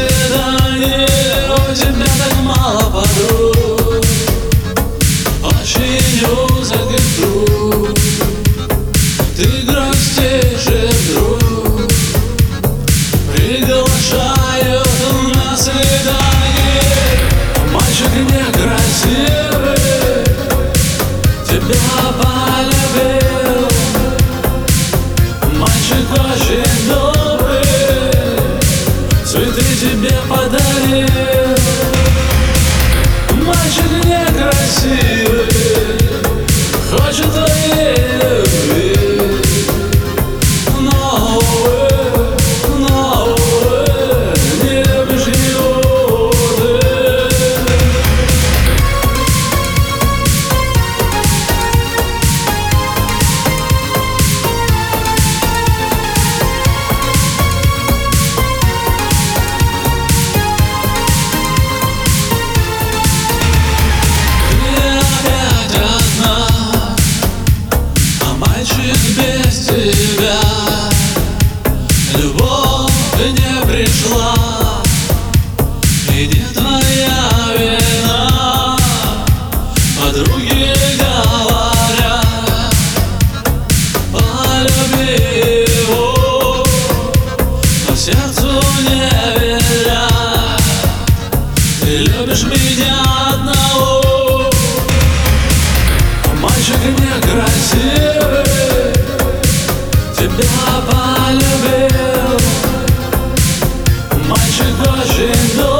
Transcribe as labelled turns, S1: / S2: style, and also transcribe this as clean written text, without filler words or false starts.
S1: свидание, у тебя так мало подруг, очень узок и круг. Ты грустишь и вдруг приглашают на свидание. Мальчик некрасивый тебя полюбил, мальчик очень добрый цветы тебе подарил. Мальчик некрасивый хочет твоей любви, но увы, не любишь его ты. Без тебя любовь не пришла, и не твоя вина. Подруги говорят, полюби его, но сердцу не верят. Ты любишь меня одного, а мальчик некрасивый тебя полюбил, мальчик очень добрый.